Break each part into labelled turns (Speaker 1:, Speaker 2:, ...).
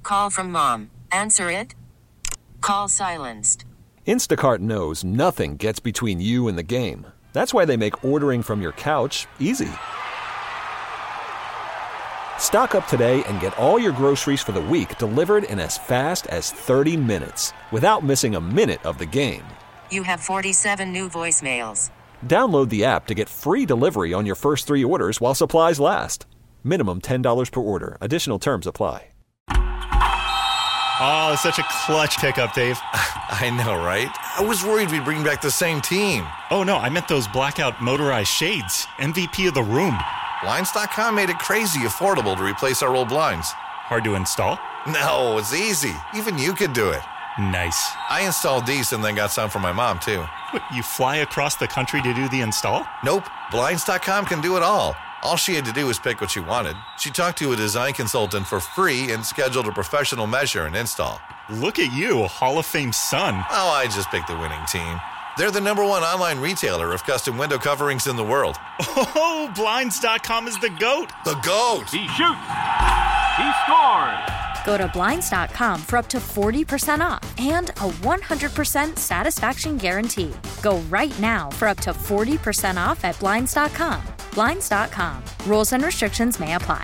Speaker 1: Call from mom. Answer it. Call silenced.
Speaker 2: Instacart knows nothing gets between you and the game. That's why they make ordering from your couch easy. Stock up today and get all your groceries for the week delivered in as fast as 30 minutes without missing a minute of the game.
Speaker 1: You have 47 new voicemails.
Speaker 2: Download the app to get free delivery on your first 3 orders while supplies last. Minimum $10 per order. Additional terms apply.
Speaker 3: Oh, such a clutch pickup, Dave.
Speaker 4: I know, right? I was worried we'd bring back the same team.
Speaker 3: Oh, no, I meant those blackout motorized shades. MVP of the room.
Speaker 4: Blinds.com made it crazy affordable to replace our old blinds.
Speaker 3: Hard to install?
Speaker 4: No, it's easy. Even you could do it.
Speaker 3: Nice.
Speaker 4: I installed these and then got some for my mom, too.
Speaker 3: What, you fly across the country to do the install?
Speaker 4: Nope. Blinds.com can do it all. All she had to do was pick what she wanted. She talked to a design consultant for free and scheduled a professional measure and install.
Speaker 3: Look at you, Hall of Fame son.
Speaker 4: Oh, I just picked the winning team. They're the #1 online retailer of custom window coverings in the world.
Speaker 3: Oh, Blinds.com is the GOAT.
Speaker 4: The GOAT!
Speaker 5: He shoots. He scores.
Speaker 6: Go to Blinds.com for up to 40% off and a 100% satisfaction guarantee. Go right now for up to 40% off at Blinds.com. Blinds.com. Rules and restrictions may apply.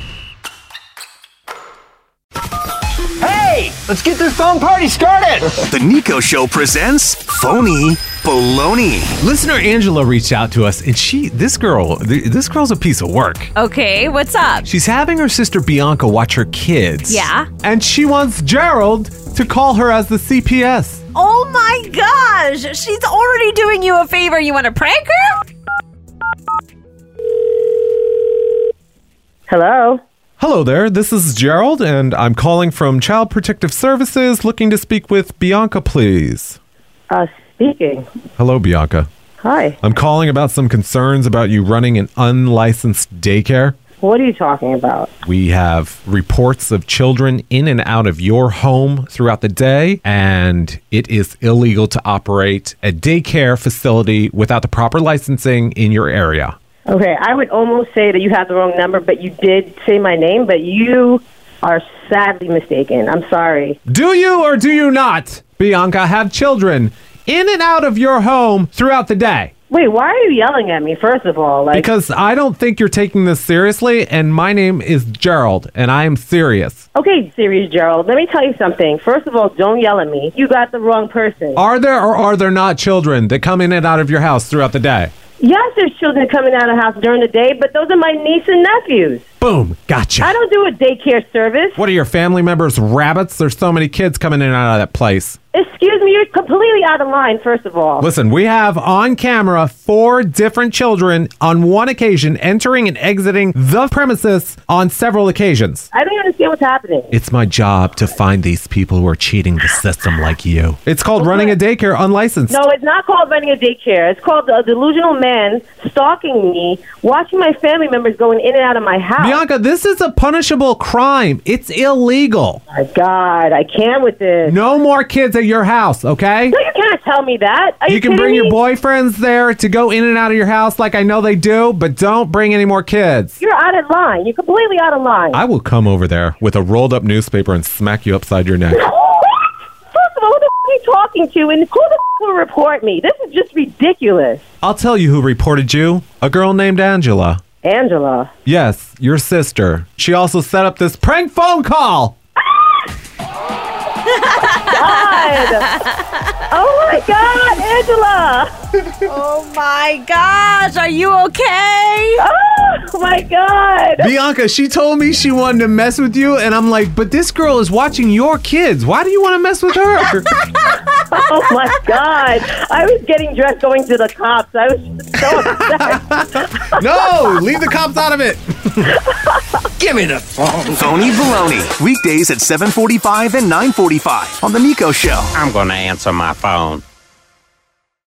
Speaker 5: Hey, let's get this phone party started.
Speaker 7: The Nico Show presents Phony Baloney.
Speaker 8: Listener Angela reached out to us, and this girl's a piece of work.
Speaker 9: Okay, what's up?
Speaker 8: She's having her sister Bianca watch her kids.
Speaker 9: Yeah?
Speaker 8: And she wants Gerald to call her as the CPS.
Speaker 9: Oh my gosh, she's already doing you a favor. You want to prank her?
Speaker 10: Hello?
Speaker 8: Hello there, this is Gerald, and I'm calling from Child Protective Services, looking to speak with Bianca, please.
Speaker 10: Speaking.
Speaker 8: Hello, Bianca.
Speaker 10: Hi.
Speaker 8: I'm calling about some concerns about you running an unlicensed daycare.
Speaker 10: What are you talking about?
Speaker 8: We have reports of children in and out of your home throughout the day, and it is illegal to operate a daycare facility without the proper licensing in your area.
Speaker 10: Okay, I would almost say that you have the wrong number, but you did say my name, but you are sadly mistaken. I'm sorry.
Speaker 8: Do you or do you not, Bianca, have children in and out of your home throughout the day?
Speaker 10: Wait, why are you yelling at me, first of all?
Speaker 8: Because I don't think you're taking this seriously, and my name is Gerald, and I am serious.
Speaker 10: Okay, serious Gerald, let me tell you something. First of all, don't yell at me. You got the wrong person.
Speaker 8: Are there or are there not children that come in and out of your house throughout the day?
Speaker 10: Yes, there's children coming out of the house during the day, but those are my niece and nephews.
Speaker 8: Boom, gotcha.
Speaker 10: I don't do a daycare service.
Speaker 8: What are your family members, rabbits? There's so many kids coming in and out of that place.
Speaker 10: Excuse me, you're completely out of line, first of all.
Speaker 8: Listen, we have on camera 4 different children on one occasion entering and exiting the premises on several occasions.
Speaker 10: I don't understand what's happening.
Speaker 8: It's my job to find these people who are cheating the system like you. It's called running a daycare unlicensed.
Speaker 10: No, it's not called running a daycare. It's called a delusional man stalking me, watching my family members going in and out of my house.
Speaker 8: Bianca, this is a punishable crime. It's illegal.
Speaker 10: My God, I can't with this.
Speaker 8: No more kids at your house, okay?
Speaker 10: No, you can't tell me that. Are you
Speaker 8: can bring your boyfriends there to go in and out of your house like I know they do, but don't bring any more kids.
Speaker 10: You're out of line. You're completely out of line.
Speaker 8: I will come over there with a rolled up newspaper and smack you upside your neck.
Speaker 10: First of all, who the are you talking to, and who the will report me? This is just ridiculous.
Speaker 8: I'll tell you who reported you. A girl named Angela.
Speaker 10: Angela?
Speaker 8: Yes, your sister. She also set up this prank phone call.
Speaker 10: God. Oh my God, Angela!
Speaker 9: Oh my gosh, are you okay?
Speaker 10: Oh my God!
Speaker 8: Bianca, she told me she wanted to mess with you, and I'm like, but this girl is watching your kids. Why do you want to mess with her?
Speaker 10: Oh my God! I was getting dressed going to the cops. I was so upset.
Speaker 8: No, leave the cops out of it.
Speaker 7: Give me the phone. Phony Baloney. Weekdays at 7:45 and 9:45 on The Nico Show.
Speaker 5: I'm going to answer my phone.